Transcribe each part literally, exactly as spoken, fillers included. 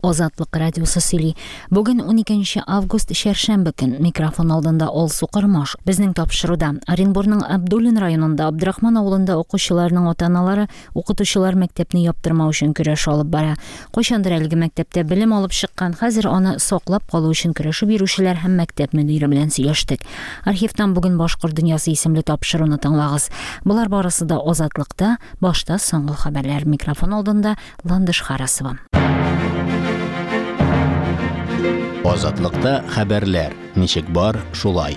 Азатлык радиосы сөйли. Бүген уникенче август шәршәмбе көн микрофон алдында Алсу Кырмаш. Безнең тапшыруда Оренбургның Абдуллин районында Абдрахман авылында укучыларның ата-аналары укытучылар мәктәпне яптырмау өчен көрәш алып бара. Кайчандыр әлеге мәктәптә белем алып чыккан, хәзер аны саклап калу өчен көрәшеп бирүчеләр һәм мәктәп мөдире белән сөйләштек. Архивтан бүген Башкорт дөньясы исемле тапшыруны тыңлагыз. Булар барысы да Азатлыкта, башта соңгы хәбәрләр. Микрофон алдында Ландыш Харасова. Азатлыкта хәбәрләр. Ничек бар, шулай.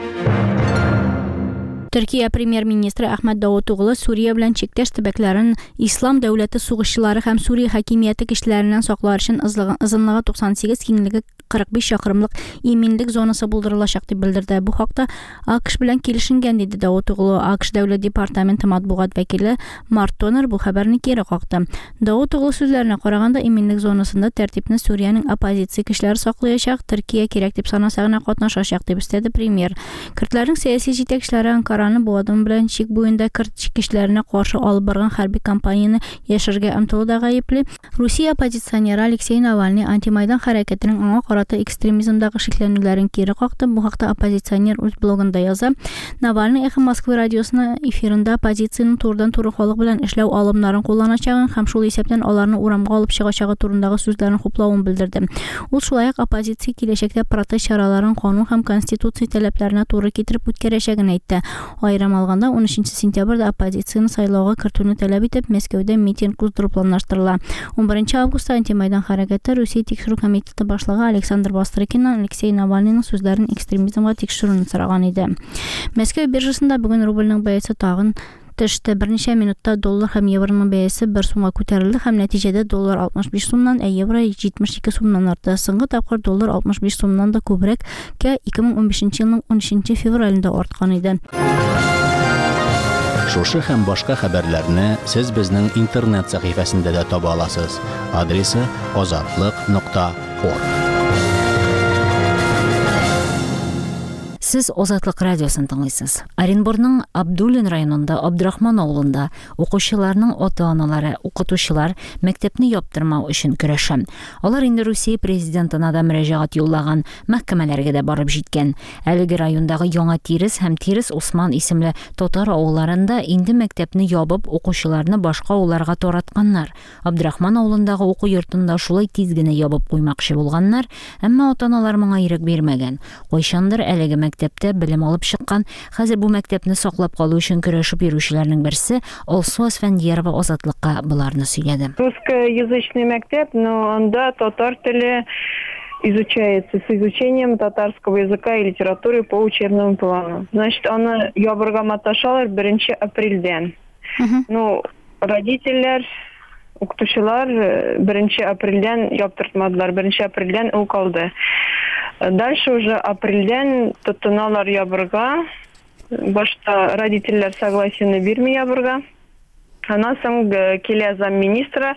Төркия премьер-министры Ахмед Давутоглы Сурия белән чиктәш төбәкләрен Ислам дәүләте сугышчылары һәм Сурия хакимияте кешеләреннән саклар өчен озынлыгы туксан сигез, киңлеге кырык биш чакрымлык иминлек зонасы булдырылачак дип белдерде. Бу хакта АКШ белән килешенгән диде Давутоглы. АКШ дәүләт департаменты матбугат вәкиле Март Тонер бу хәбәрне кире какты. Давутоглы сүзләренә караганда, иминлек зонасында тәртипне Суриянең оппозиция кешеләре саклаячак, Төркия кирәк дип санаса гына катнашачак дип истәде премьер. Көрдләрнең сәяси җитәкчеләре Анкараны бу адым белән чик буенда көрд кешеләренә каршы алып барган хәрби кампанияне яшәргә омтылуда гаепле. Русия оппозиционеры Алексей Навальный антимайдан хәрәкәтенең аңа карата экстремизмдагы шикләнүләрен кире какты. Бу хакта оппозиционер үз блогында яза. Навальный Эхо Москвы радиосына эфирында оппозициянең турыдан-туры халык белән эшләү алымнарын кулланачагын һәм шул исәптән аларны урамга алып чыгачагы турындагы сүзләрен хуплавын белдерде. Ул шулай ук оппозиция киләчәктә протест чараларын канун һәм конституция таләпләренә туры китереп үткәрәчәген әйтте. Айрым алганда он өченче сентябрьдә оппозицияне сайлауга кертүне таләп итеп Мәскәүдә митинг уздыру планлаштырыла. он беренче августта антимайдан хәрәкәте Русия тикшерү комитеты башлыгы Александр Бастрыкиннан Алексей Навальныйның сүзләрен экстремизмга тикшерүне сораган иде. Мәскәү биржасында бүген рубльнең бәясе тагын төште. Берничә минутта доллар һәм евроның бәясе бер сумга күтәрелде һәм нәтиҗәдә доллар алтмыш биш сумнан, ә евро җитмеш ике сумнан артты. Соңгы тапкыр доллар алтмыш биш сумнан да күбрәк ке ике мең унбишенче елның унөченче февралендә арткан иде. Шушы һәм башка хәбәрләрне сез безнең интернет сәхифәсендә дә таба аласыз. Адресы азатлык нокта орг. Сез Азатлык радиосын тыңлыйсыз. Оренбургның Абдуллин районында Абдрахман авылында укучыларның ата-аналары, укытучылар мәктәпне яптырмау өчен көрәшә. Алар инде Русия президентына да мөрәҗәгать юллаган, мәхкәмәләргә дә барып җиткән. Әлеге райондагы Яңа Тирес һәм Тирес Усман исемле татар авылларында инде мәктәпне ябып, укучыларны башка авылларга таратканнар. Абдрахман авылындагы уку йортында шулай тиз генә ябып куймакчы булганнар, әмма ата-аналар моңа ирек бирмәгән. Кайчандыр әлеге мәктәптә белем алып чыккан, хәзер бу мәктәпне саклап калу өчен көрәшеп йөрүчеләрнең берсе Алсу Асфәндиярова Азатлыкка буларны сөйләде. Русскоязычный мәктәп, но анда татар теле изучается с изучением татарского языка и литературы по учебному плану. Значит, аны ябырга маташалар беренче апрельдән. Ну, родительләр, укытучылар беренче апрельдән яптыртмадылар, беренче апрельдән ул калды. Дальше уже апрельдән тотыналар ябырга. Башта родительләр согласияне бирми ябырга. Аннан соң килә замминистра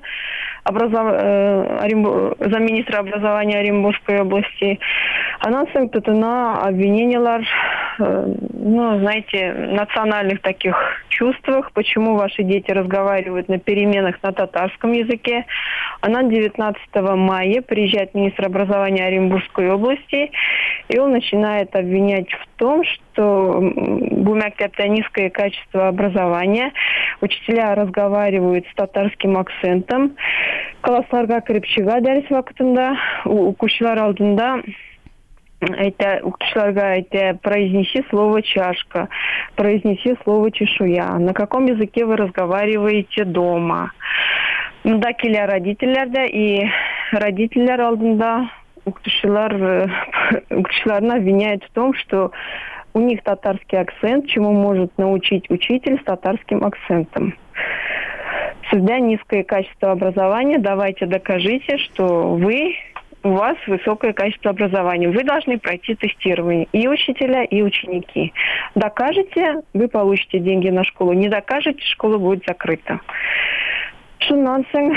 замминистра образования Оренбургской области. Аннан соң тотына обвинениялар, ну, знаете, национальных таких чувствах, почему ваши дети разговаривают на переменах на татарском языке. Она девятнадцатого мая приезжает министр образования Оренбургской области, и он начинает обвинять в том, что бу мәктәптә низкое качество образования, учителя разговаривают с татарским акцентом, классларга кирип чыга дәрес вакытында, укучылар алдында это укучыларга это произнеси слово чашка, произнеси слово чешуя. На каком языке вы разговариваете дома? Мында килә родительләр дә, и родительләр алдында укучылар укучыларны обвиняют в том, что у них татарский акцент, чему может научить учитель с татарским акцентом. Сюда низкое качество образования, давайте докажите, что вы, у вас высокое качество образования. Вы должны пройти тестирование, и учителя, и ученики. Докажете, вы получите деньги на школу. Не докажете, школа будет закрыта. Шуннан соң,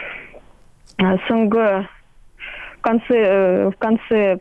соңгы в конце, в конце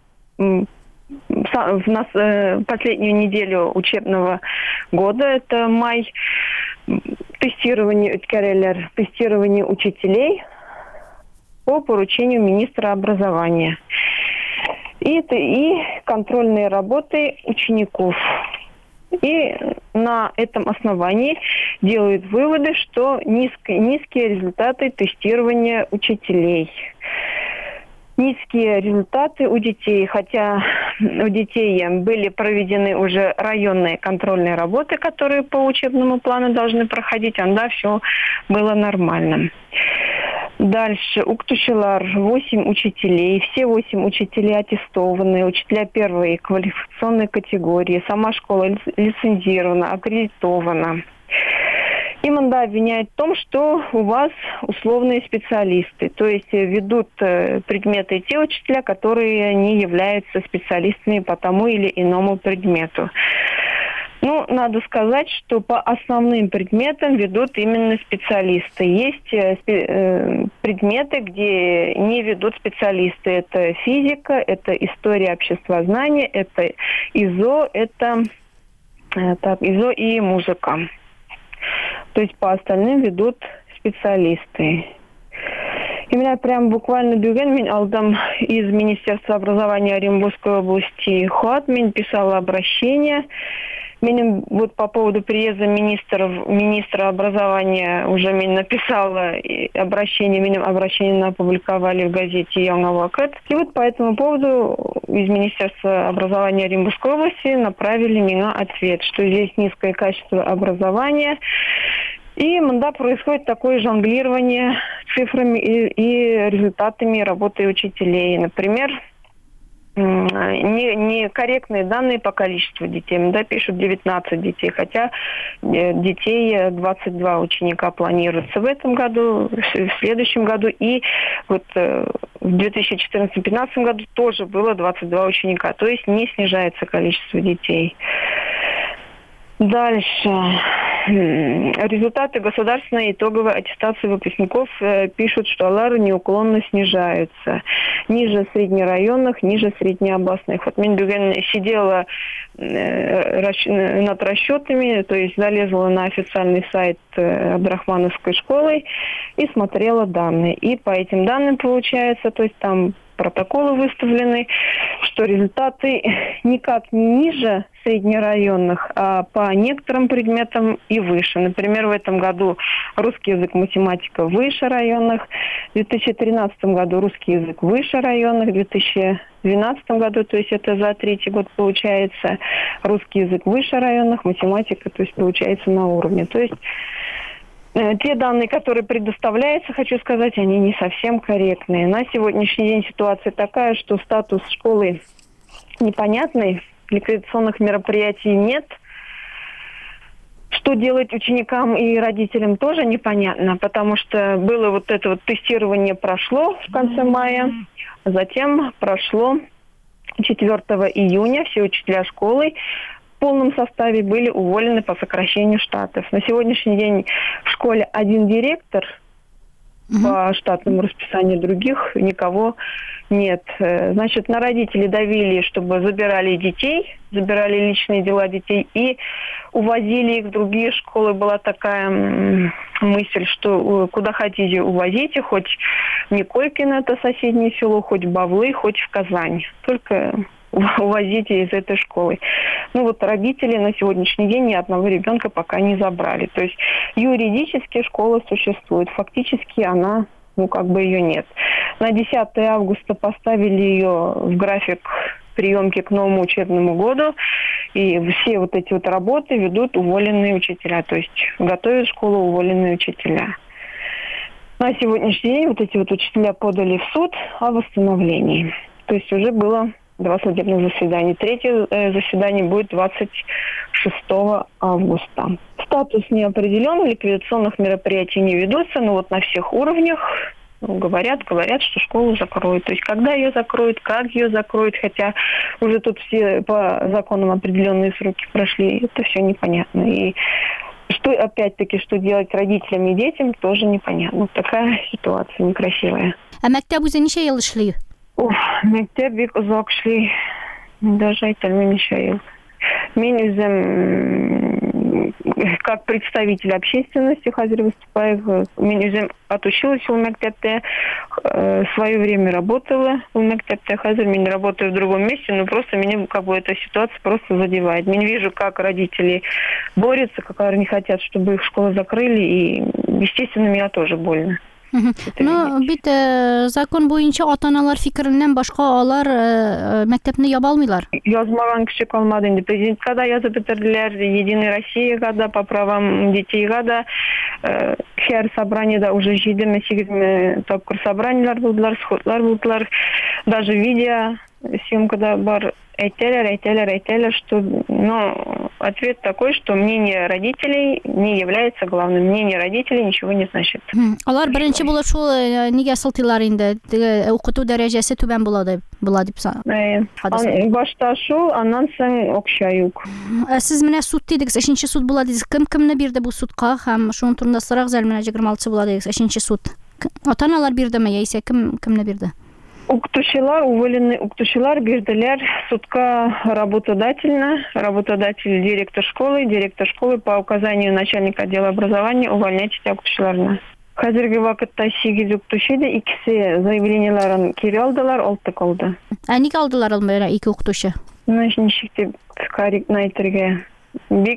в нас последнюю неделю учебного года, это май, тестирование, тестирование учителей. по поручению министра образования. И, это, и контрольные работы учеников. И на этом основании делают выводы, что низкие, низкие результаты тестирования учителей. Низкие результаты у детей, хотя у детей были проведены уже районные контрольные работы, которые по учебному плану должны проходить, а да, все было нормально. Дальше. Уктушилар восемь учителей. Все восемь учителей аттестованы. Учителя первой квалификационной категории. Сама школа лицензирована, аккредитована. И Манда обвиняет в том, что у вас условные специалисты. То есть ведут предметы те учителя, которые не являются специалистами по тому или иному предмету. Ну, надо сказать, что по основным предметам ведут именно специалисты. Есть э, предметы, где не ведут специалисты. Это физика, это история обществознания, это ИЗО, это э, так, ИЗО и музыка. То есть по остальным ведут специалисты. И меня прям буквально бюген мен алдам из Министерства образования Оренбургской области хат, мен писала обращение. Меня вот по поводу приезда министра, министра образования уже мне написала обращение, меня обращение опубликовали в газете «Яңа вакыт». И вот по этому поводу из Министерства образования Оренбургской области направили меня ответ, что здесь низкое качество образования. И мында происходит такое жонглирование цифрами и, и результатами работы учителей. Например, некорректные данные по количеству детей. Да, пишут девятнадцать детей, хотя детей двадцать два ученика планируется в этом году, в следующем году. И вот в две тысячи четырнадцатом — две тысячи пятнадцатом году тоже было двадцать два ученика. То есть не снижается количество детей. Дальше. Результаты государственной итоговой аттестации выпускников э, пишут, что алары неуклонно снижаются. Ниже среднерайонных, ниже среднеобластных. Вот Минбюген сидела э, расч... над расчетами, то есть залезла на официальный сайт э, Абдрахмановской школы и смотрела данные. И по этим данным получается, то есть там протоколы выставлены, что результаты никак не ниже среднерайонных, а по некоторым предметам и выше. Например, в этом году русский язык, математика выше районных, в две тысячи тринадцатом году русский язык выше районных, в две тысячи двенадцатом году, то есть это за третий год получается, русский язык выше районных, математика, то есть получается на уровне. То есть те данные, которые предоставляются, хочу сказать, они не совсем корректные. На сегодняшний день ситуация такая, что статус школы непонятный, ликвидационных мероприятий нет. Что делать ученикам и родителям тоже непонятно, потому что было вот это вот тестирование прошло в конце мая, а затем прошло четвёртого июня, все учителя школы в полном составе были уволены по сокращению штатов. На сегодняшний день в школе один директор, угу. По штатному расписанию, других никого нет. Значит, на родителей давили, чтобы забирали детей, забирали личные дела детей и увозили их в другие школы. Была такая мысль, что куда хотите увозите, хоть в Николькино, это соседнее село, хоть в Бавлы, хоть в Казань. Только увозите из этой школы. Ну вот родители на сегодняшний день ни одного ребенка пока не забрали. То есть юридически школа существует, фактически она, ну как бы ее нет. На десятое августа поставили ее в график приемки к новому учебному году, и все вот эти вот работы ведут уволенные учителя, то есть готовят школу уволенные учителя. На сегодняшний день вот эти вот учителя подали в суд о восстановлении. То есть уже было два судебных заседания. Третье э, заседание будет двадцать шестого августа. Статус не определен, ликвидационных мероприятий не ведутся, но вот на всех уровнях ну, говорят, говорят, что школу закроют. То есть когда ее закроют, как ее закроют, хотя уже тут все по законам определенные сроки прошли, это все непонятно. И что, опять-таки, что делать родителям и детям, тоже непонятно. Такая ситуация некрасивая. А мәктәп үзе ничә ел эшли? Уф, мәктәп бик озак эшли. Даже әйтелми ничә ел. Мин үзем как представитель общественности хозяй выступаю. Мен отучилась в мектепте, в свое время работала в мектепте, хозяй мен работаю в другом месте, но просто меня как бы эта ситуация просто задевает. Я вижу, как родители борются, как они не хотят, чтобы их школы закрыли, и, естественно, меня тоже больно. Ну, бит закон буенча ата-аналар фикереннән башка алар мәктәпне яба алмыйлар. Язмаган кеше калмады инде. Президентка да язып бетерделәр, Единая Россияга да, по правам детейга да. Һәр собраниеда уже җиде-сигез тапкыр собраниелар булдылар, сходлар булдылар. Даже видео съемкада бар. Әйтәләр, әйтәләр, әйтәләр, что, но ответ такой, что мнение родителей не является главным. Мнение родителей ничего не значит. Алар беренче булып шул нигә сылтыйлар инде? Укыту дәрәҗәсе түбән була дип, була дип саныйм. Башта шул, аннан соң акча юк. Сез менә суд дидегез, өченче суд була дидегез. Кем кемне бирде бу судка һәм шуның турында сорак зәл менә егерме алтысы була дидегез, өченче суд. Ата-аналар бирдеме яисә кем кемне бирде? Укытучылар, уволенные укытучылар бирделәр судка работодательно. Работодатель директор школы, директор школы по указанию начальника отдела образования увольнять этих укытучыларны. Хәзерге вакытта сигез укытучы да, икесе заявлениеларын кире алдылар, алты калды. Ә ник алдылар алмыйра ике укытучы? Ничек дип корректно әйтергә? Бик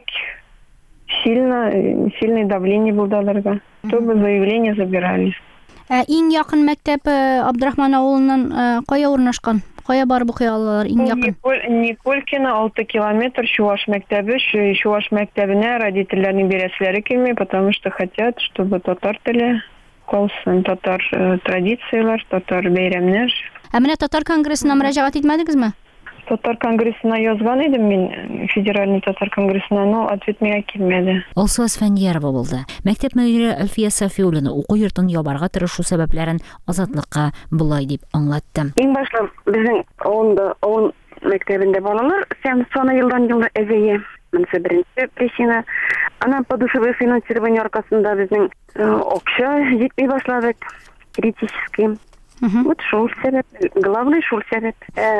сильно, сильное давление булды аларга, чтобы заявление забирали. Иң якын мәктәп Абдрахман авылыннан кая урнашкан? Кая барып укый алалар иң якын? Николькино алты километр Чуваш мәктәбе. Чуваш мәктәбенә родительләрнең бирәсләре килми, потому что хотят, чтобы татар теле калсын, татар традициялар, татар бәйрәмнәр. Ә менә татар конгрессына мөрәҗәгать итмәдегезме? Татар конгрессына язган идем мин, федеральный татар конгрессына, но ответ миңа килмәде. Алсуаз Фәниярова булды. Мәктәп мөдире Әлфия Сафиуллина уку йортын ябарга тырышу сәбәпләрен Азатлыкка булай дип аңлатты. Иң башлап безнең авылда, авыл мәктәбендә балалар саны елдан елда әзәя. Менә беренче причина. Ана подушевое финансирование аркасында безнең акча җитми башлады критически. Вот шул сәбәп, главный шул сәбәп.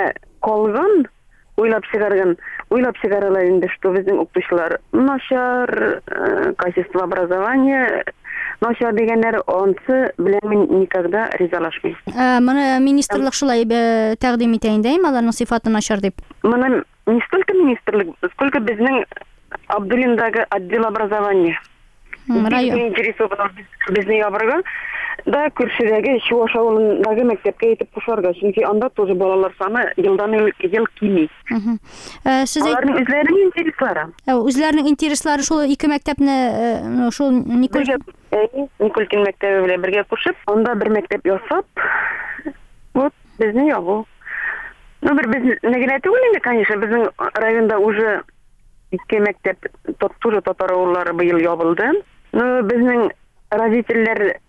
Калган уйлап чыгарган, уйлап чыгаралар инде, что безнең укытучылар начар, качество образования начар дигәннәр, онсы белән мин никогда ризалашмыйм. Моны министрлык шулай тәкъдим итә инде, аларның сыйфаты начар дип. Моны не столько министрлык, сколько безнең Абдуллиндагы отдел образования. Район интересован безнең ябырга. Да, күршедәге Чуваш авылындагы мәктәпкә итеп кушарга, чөнки анда тоже балалар саны елдан ел кими. Аларның үзләренең интереслары. Үзләренең интереслары шул ике мәктәпне, шул Николькин Николькин мәктәбе белән бергә кушып, анда бер мәктәп ясап, вот безне ягу. Ну, бер безне генә түгел инде, конечно, безнең районда уже ике мәктәп тоже татар авыллары быел ябылды. Ну, безнең родительләр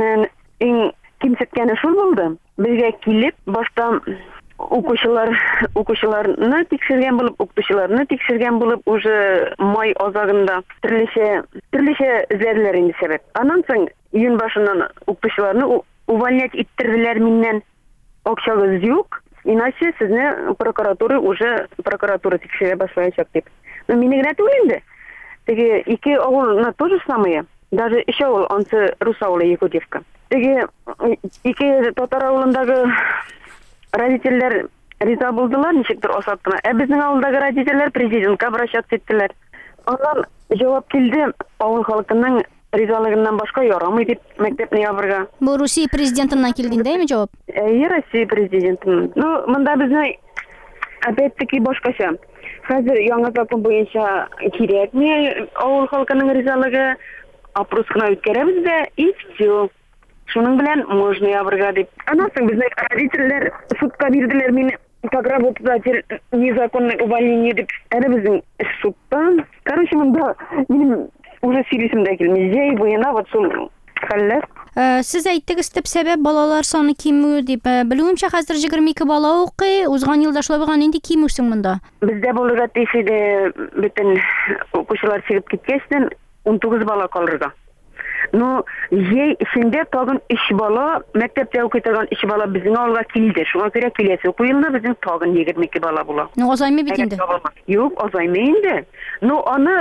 иң кимсеткәне шул булды. Безгә килеп, башта укучылар, укучыларны тикшергән булып, укытучыларны тикшергән булып, уже май азагында төрлечә, төрлечә эзләделәр инде сәбәп. Аннан соң июнь башыннан укытучыларны увольнять иттерделәр миннән. Акчагыз юк, иначе сезне прокуратура уже прокуратура тикшерә башлаячак дип. Но мине генә түгел инде. Теге ике авылна тоже самое. Даже еще авыл, ансы рус авылы Якутьевка. Теге ике татар авылындагы родительләр риза булдылар, ничектер Азатлыкка. Ә безнең авылдагы родительләр президентка обращаться иттеләр. Аннан җавап килде, авыл халкының ризалыгыннан башка ярамый дип мәктәпне ябырга. Бу Русия президентыннан килгәндәме җавап? Ә, Россия президентыннан. Ну, монда безнең опять-таки башкача. Хәзер яңа закон буенча кирәкме авыл халкының ризалыгы? Опрос кына үткәрәбез дә, и все. Шуның белән можно ябырга дип. Аннан соң безнең родительләр судка бирделәр мине, как работодатель незаконное увольнение дип. Әле безнең судта. Короче, монда минем уже сөйлисемдә килми. Җәй буена вот шул хәлләр. Сез әйттегез, төп сәбәп балалар саны кимү дип. Белүемчә, хәзер егерме ике бала укый, узган елда шулай булган, инде кимүсең монда. Бездә булырга тиеш иде, бөтен укучылар чыгып киткәчтән он тугыз бала калырга. Но җәй эчендә тагын өч бала, мәктәптә укый торган өч бала безнең авылга килде. Шуңа күрә киләсе уку елда безнең тагын егерме ике бала була. Ну, азаймый бит инде. Юк, азаймый инде. Ну, аны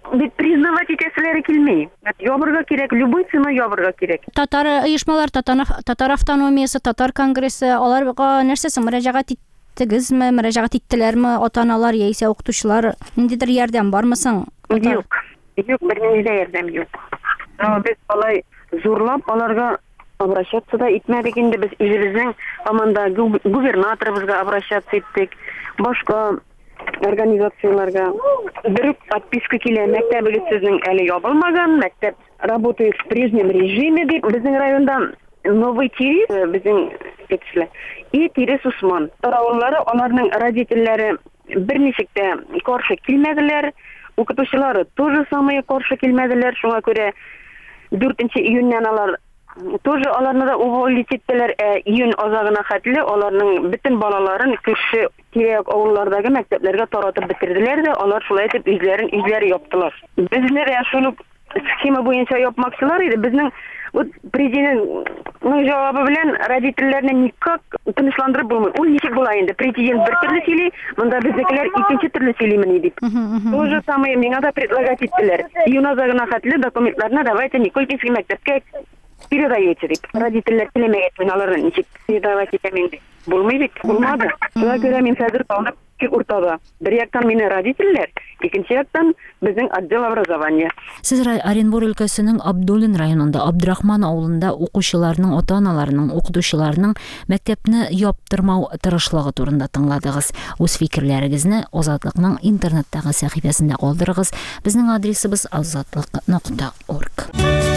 бит признавать итәселәре килми. Ябырга кирәк, любой цена ябырга кирәк. Татар оешмалар, татар автономиясе, татар конгрессы, аларга нәрсәсе мөрәҗәгать иттегезме, мөрәҗәгать иттеләрме, ата-аналар яисә укытучылар, ниндидер ярдәм бармы соң? Юк. Юк, бернинди дә ярдәм юк. Без алай зурлап аларга обращаться да итмәдек инде, без үзебезнең команда губернаторыбызга обращаться иттек. Башка организацияларга бер подписка килә, мәктәбегез сезнең әле ябылмаган, мәктәп работает в прежнем режиме дип. Безнең районда Новый Тирис, безнең кешеләр, и Тирис Усман. Тараулары, аларның родительләре берничек тә каршы килмәделәр. Укытучылары тоже самые каршы килмәделәр. Шуңа күрә дүртенче июньнән алар тоже аларны да уволить иттеләр. Июнь азагына хәтле аларның бөтен балаларын күрше тирәк авыллардагы мәктәпләргә таратып бетерделәр дә, алар шулай итеп үзләрен үзләре яптылар. Безне дә шуны схема буенча япмакчылар иде. Безнең вот президентның җавабы белән родительләрне никак тынычландырып булмый. Ул ничек була инде? Президент бер төрле сөйли, монда безнекеләр икенче төрле сөйлимени дип. То же самое миңа да предлагать иттеләр. Июнь азагына хәтле документларны давайте Никольский мәктәпкә передаете дип. Родительләр теләмәгән, мин аларны ничек передавать итәмен дип. Булмый бит, булмады. Шуңа күрә мин хәзер талап уртада. Бер яктан мине родительләр, икенче яктан безнең отдел образования. Сез Оренбур өлкәсенең Абдуллин районында, Абдрахман авылында укучыларның, ата-аналарының, укытучыларның мәктәпне яптырмау тырышлыгы турында тыңладыгыз. Үз фикерләрегезне Азатлыкның интернеттагы сәхифәсендә калдырыгыз. Безнең адресыбыз азатлык нокта орг.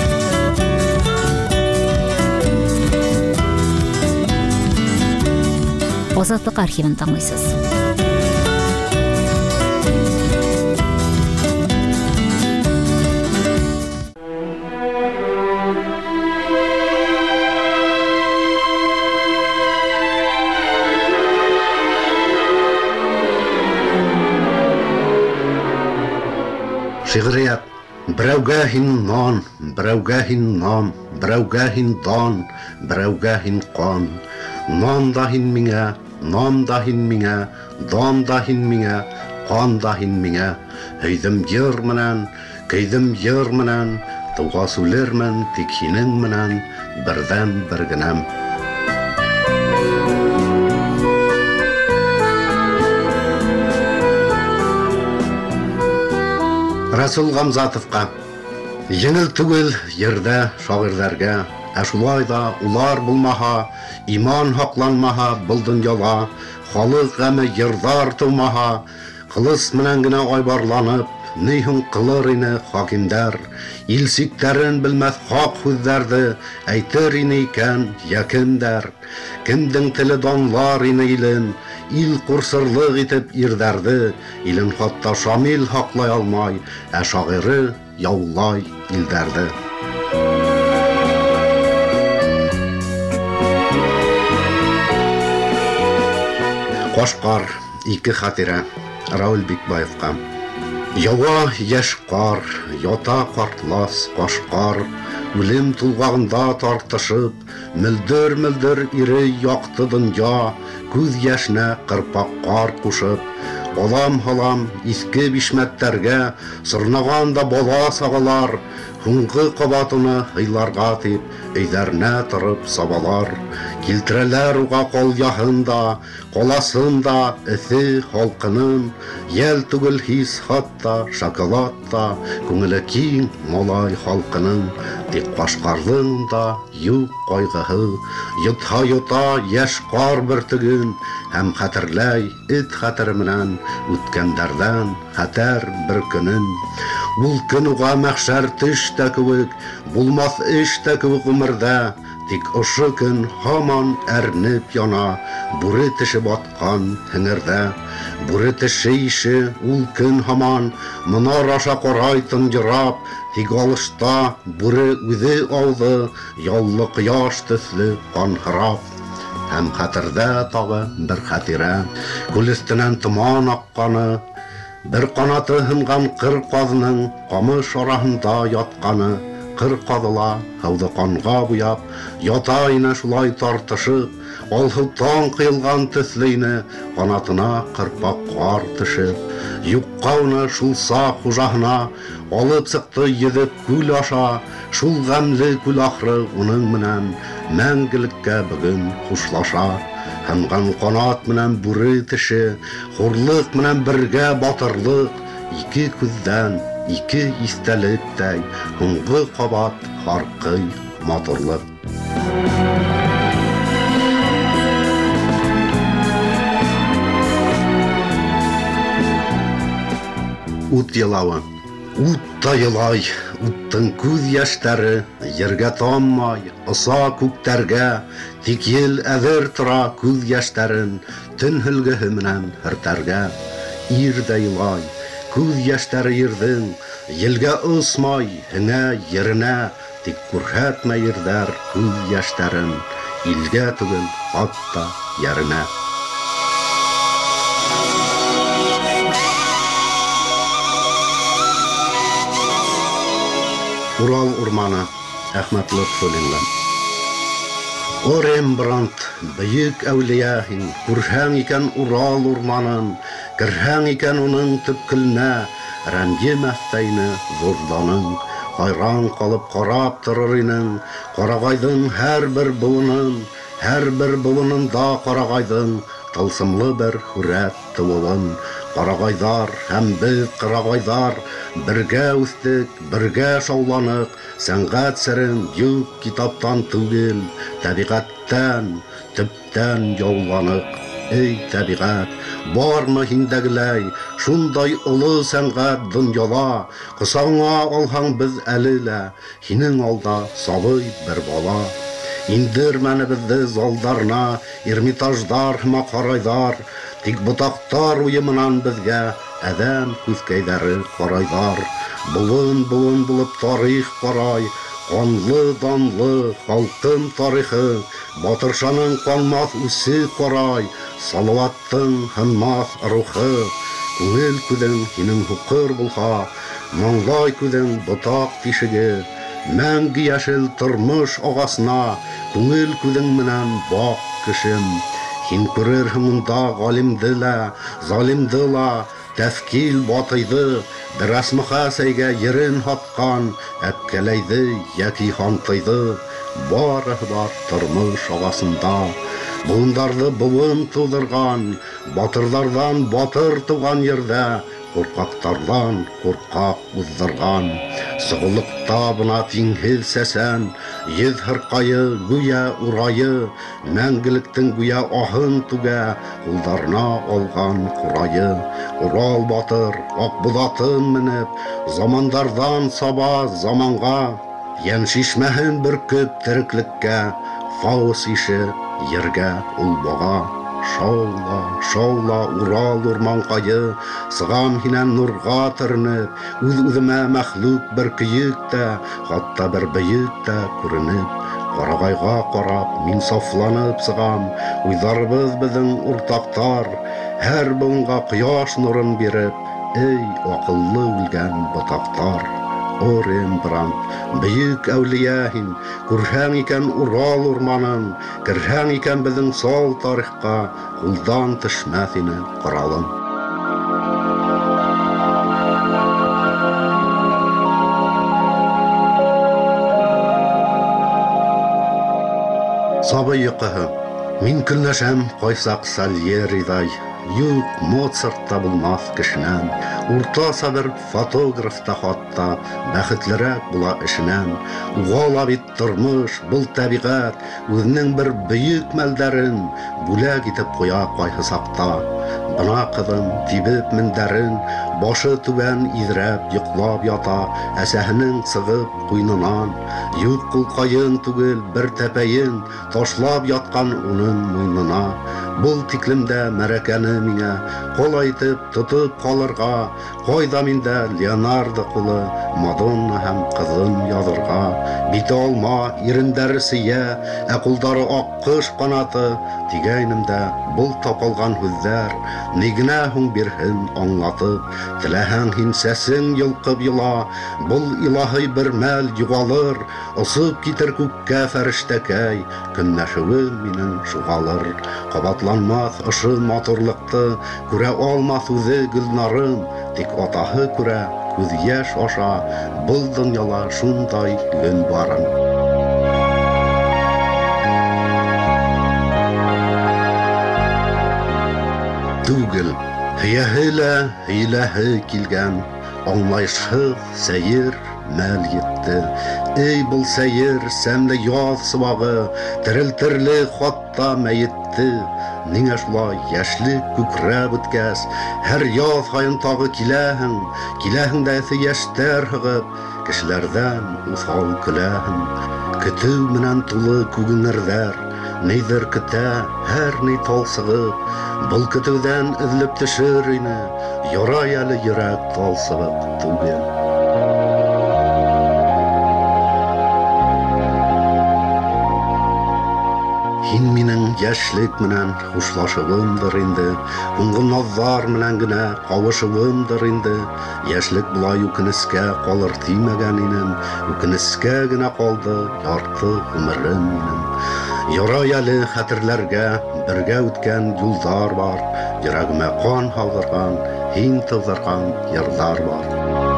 Азатлык архивын тыңлыйсыз. Шигърият. Берәүгә һин нан, берәүгә һин нам, берәүгә һин дан, берәүгә һин кан. Нан да һин миңә, нам да һин миңә, дан да һин миңә, кан да һин миңә. Һөйдем йыр менән, көйдем йыр менән, туга сүләрмен тик һинең менән, бердән бер генәм. Расул Гамзатовка. Еңел түгел ердә шагыйрьләргә, ә шулай да улар булмаһа, иман хакланмаһа был дөньяга, халык гаме йырдар тумаһа, кылыс менән генә айбарланып, ни һуң кылыр ине хакимдар, ил сиктәрен белмәс хак хүзләрде, әйтер ине икән якимдәр, кемдең теле данлар ине илен, ил курсырлык итеп ирдәрде, илен хатта шамил хаклай алмай, ә шагыйры яулай илдәрде. Кашкар, ике хатирә, Раул Бикбаевка. Ява яшь кар, ята картлас Кашкар, үлем тулгагында тартышып, мөлдер-мөлдер ире якты дөнья, күз яшенә кырпак кар кушып, алам-халам иске бишмәттәргә сырнаганда бала сагалар, хуңгы кабатыны хыйларга тип, өйдәренә торып сабалар. Килтерәләр уга кол яһында, коласында эҫе халкының, йәл түгел хис хатта, шоколадта, күңеле киң малай халкының, тик Кашкарның да юк кайгыһы, йота-йота яшь кар бөртеген, һәм хәтерләй эт хәтере менән үткәндәрдән хәтәр бер көнен. Ул көн уга мәхшәр төш тә кебек, булмас эш тә кебек гомердә, тик ошо көн һаман әрнеп яна, бүре теше баткан һеңердә. Бүре теше ише ул көн һаман монар аша карай тынҗырап, тик алышта бүре үзе алды, яллы кояш төсле канһырап. Һәм хәтердә тагы бер хәтирә, күл өстенән томан акканы, бер канаты һынган кыр казның камыш араһында ятканы, кыр кадыла, һауды канга буяп, ята ине шулай тартышып, алһыттан кыйлган төслейне канатына кырпак кар төшеп, юккауны шул сак хужаһына алып сыкты йөҙөп күл аша, шул гамле күл ахры уның менән мәңгелеккә бүген хушлаша. Һәмгән канат менән бүре теше, хурлык менән бергә батырлык, ике күздән ике истәлектәй, һуңгы кабат харкый матурлык. Ут елавы, ут та елай, уттың күз яшьтәре, ергә таммай, оса күктәргә, тик ел әҙер тора күз яшьтәрен, төн һөлгөһө менән һөртәргә. Ир дә елай, күз яшьтәре ирҙең, елгә ысмай, һеңә, еренә, тик күрһәтмә ирҙәр күз яшьтәрен, илгә түгел, хатта йәренә. Урал урманы, Әхмәт Лотфуллиндан. О Рембрандт, бөйөк әүлия һин, күрһәң икән Урал урманын, керһәң икән уның төпкөлөнә, рәнйемәҫтәйне зурданың, хайран ҡалып ҡарап торор инең, ҡарағайҙың һәр бер быуынын, һәр бер быуынында ҡарағайҙың тылсымлы бер һүрәт тыуыуын. Ҡарағайҙар һәм беҙ ҡарағайҙар, бергә үҫтек, бергә шауланыҡ, сәнғәт серен юҡ китаптан түгел, тәбиғәттән, төптән яуланыҡ. Эй тәбиғәт, бармы һиндәгеләй, шундай оло сәнғәт донъяла, ҡосағыңа алһаң беҙ әле лә, һинең алда сабый бер бала. Индермәне беҙҙе залдарына, Эрмитаждар һымаҡ һарайҙар, тик ботаҡтар уйымынан беҙгә әҙәм күҙкәйҙәре ҡарайҙар. Быуын-быуын булып тарих ҡарай, ҡанлы данлы халҡым тарихы, Батыршаның ҡанмаҫ үсе ҡарай, Салауаттың һынмаҫ рухы. Күңел күҙең һинең һуҡыр булһа, маңлай күҙең ботаҡ тишеге, мәңге йәшел тормош ағасына, күңел күҙең менән баҡ кешем. Һин күрерһең унда ғалимды ла, залимды ла, тәфкил батыйҙы, бер әсмәхә сәйгә ерен һатҡан, әпкәләйҙе йәки һантыйҙы. Барыһы бар тормош ағасында, быуындарҙы быуын тыуҙырған, батырҙарҙан батыр тыуған ерҙә, ҡурҡаҡтарҙан ҡурҡаҡ уҙҙырған. Сығылыҡта бына тиңһеҙ сәсән, йөҙ һырҡайы, гүйә урайы, мәңгелектең гүйә аһын түгә, ҡулдарына алған ҡурайы. Урал батыр, аҡбуҙатын менеп, замандарҙан саба заманға, йән шишмәһен бөркөп тереклеккә, фаус ише ергә ул баға. Шаула, шаула, Урал урманҡайы, сығам һинән нурға төрөнөп, үҙ-үҙемә мәхлүк бер көйөк тә, хатта бер бейек тә күренеп. Ҡарағайға ҡарап, мин сафланып сығам, уйҙарыбыҙ беҙҙең уртаҡтар, һәр быуынға ҡояш нурын биреп, эй, аҡыллы үлгән ботаҡтар. О Рембрандт, бөйөк әүлиә һин, күрһәң икән Урал урманын, керһәң икән беҙҙең сал тарихҡа, ҡулдан төшмәҫ ине ҡоралың. Сабый йоҡоһо. Мин көнләшәм ҡайсаҡ Сальериҙай, юҡ Моцартта булмаҫ кешенән, уртаса бер фотограф та хатта бәхетлерәк була эшенән. Уғала бит тормош, был тәбиғәт, үҙенең бер бөйөк мәлдәрен бүләк итеп ҡуя ҡайһы саҡта. Бына ҡыҙым тибеп мендәрен, башы түбән иҙрәп йоҡлап ята, әсәһенең сығып ҡуйнынан. Юҡ ҡулҡайын түгел, бер тәпәйен ташлап ятҡан уның муйнына. Бұл тиклемдә мәрәкәне миңа колайтып тотып калырга, кайда миндә Леонардо кулы, Мадонна һәм кызын язырга. Бите алма, ирендәре сыя, ә кулдары аккыш канаты, тигәйнемдә бұл тапалган һүзләр, ни генә һуң бирһен аңлатып, теләһәң һин сәсең йылкып йыла, бұл илаһи бер мәл югалыр, осып китер күккә фәрештәкәй, көннәшүем минең шугалыр. Кабатланмас ошы матурлыкты, күрә алмас үзе гөлнарын, тик атаһы күрә күз яшь аша, бұл дөньяла шундай гөл барын. Түгел, хыяһы хиләһе килгән, аңлайышһыҙ сәйер мәл етте. Эй, был сәйер сәмле яҙ сыбағы, терелтерле хатта мәйетте. Ниңә шулай йәшлек күкрәп үткәс, һәр яҙ һайын тағы киләһең, киләһең дә эҫе йәштәр һығып, кешеләрҙән уҫал көләһең. Көтөү менән тулы күгеңерҙәр, нейҙер көтә, һәр ни талсығып, был көтөүҙән эҙлеп төшөр ине, ярай әле йөрәк талсығып түгел. Һин минең йәшлек менән хушлашыуымдыр инде, һуңғы наҙҙар менән генә ҡауышыуымдыр инде. Йәшлек былай үкенескә ҡалыр тимәгән инем, үкенескә генә ҡалды ярты ғүмерем минең. Ярай әле хәтерләргә бергә үткән юлдар бар, йөрәгемә ҡан һауҙырған, һин тыуҙырған йырҙар бар.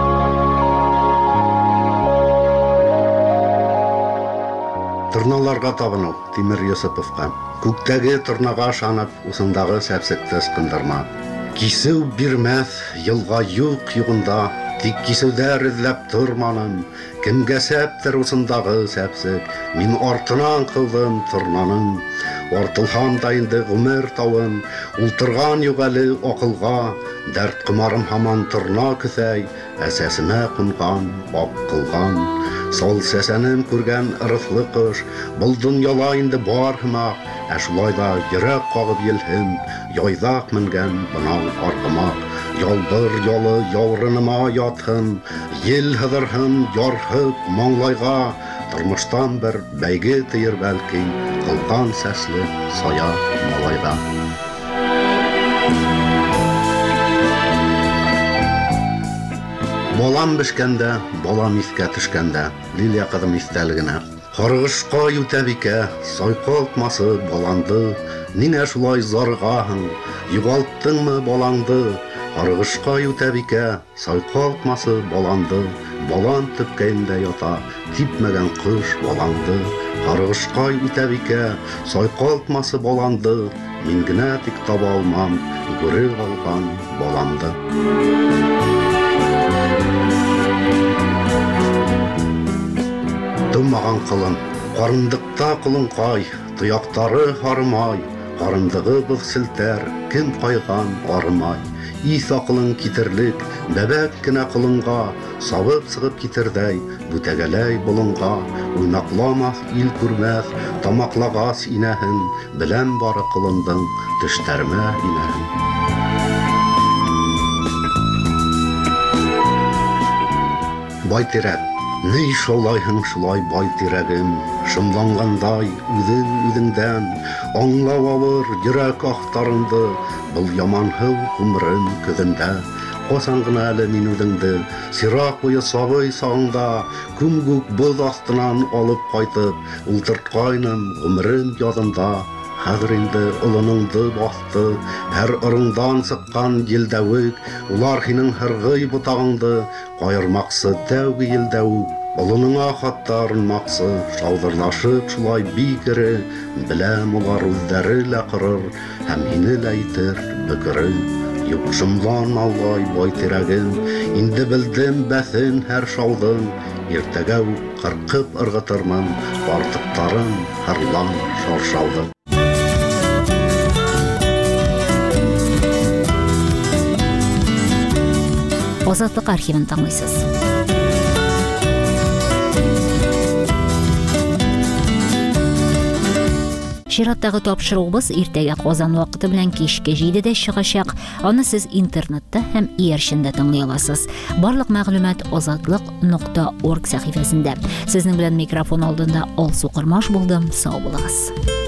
Тырналарға табыну Тимер Йосиповҡа. Күктәге тырнаға шанып, усындағы сәпсекте ысҡындырма. Кисеү бирмәҫ йылға юҡ юғында, тик кисеүҙәр эҙләп торманым. Кемгә сәптер усындағы сәпсек, мин артынан ҡыуҙым тырнаның. Артылһам да инде ғүмер тауын, ултырған юҡ әле аҡылға. Дәрт ҡомарым һаман тырна көҫәй, әсәсемә ҡунған, аҡ ҡылған. Сол сәсәнем күргән ырыҫлы ҡыш, был донъяла инде бар һымаҡ, ә шулай да йөрәк ҡағып елһен, яйҙаҡ менгән бынау арғымаҡ. Ялбыр ялы яурыныма ятһын, ел һыҙырһын ярһып маңлайға, тормоштан бер бәйге тейер бәлки, ҡылған сәсле сая малайҙа. Балам бешкәндә, балам иҫкә төшкәндә, Лилия ҡыҙым иҫтәлегенә. Ҡарғышҡа Йүтәбикә, сайҡалтмасы баланды, ниңә шулай зарғаһың, юғалттыңмы балаңды? Ҡарғышҡа Йүтәбикә, сайҡалтмасы баланды, балан төпкәйендә ята, типмәгән ҡыш баланды. Ҡарғышҡа Йүтәбикә, сайҡалтмасы баланды, мин генә тик таба алмам, гүре алған баланды. Тыммаған ҡылым, ҡарындыҡта ҡолонҡай, тояҡтары һарымай, ҡарындығы селтәр, кем ҡайған арымай. Иҫ аҡылың китерлек, бәбәк кенә ҡылынға, сабып сығып китерҙәй, бүтәгәләй болонға, уйнаҡламаҫ ил күрмәҫ, тамаҡлағас инәһен, беләм бары ҡылындың тештәрмә инәһен. Бай тирәк. Ни шулайһың шулай бай тирәгем, шымланғандай үҙен үҙеңдән, аңлау ауыр йөрәк ахтарынды, был яманһыу ғүмерем көҙөндә. Ҡасан ғына әле мин үҙеңде, сираҡ буйы сабый сағыңда, күмгүк боҙ аҫтынан алып ҡайтып, ултыртҡайным ғүмерем яҙында. Хәҙер инде олоноңдо баҫты, һәр ырыңдан сыҡҡан елдәүек, улар һинең һырғый ботағыңды, ҡайырмаҡсы тәүге елдәүек. Олоныңа хатта арынмаҡсы, шауҙырлашып шулай бик эре, беләм улар үҙҙәре лә ҡырыр, һәм һине лә итер бөкөрөр. Юҡ шымлан аллай бай тирәгем, инде белдем бәҫен һәр шауҙың, иртәгә үк ҡырҡып ырғытырмын, артыҡтарын һырлан шаршауҙы. Азатлыҡ архивын тыңлайсыз. Чираттагы тапшыруыбыз иртәгә Казан вакыты белән кичке җидедә чыгачак. Аны сез интернетта һәм иярчендә тыңлый аласыз. Барлык мәгълүмат азатлык нокта орг сәхифәсендә. Сезнең белән микрофон алдында Алсу Кырмаш булдым. Сау булыгыз.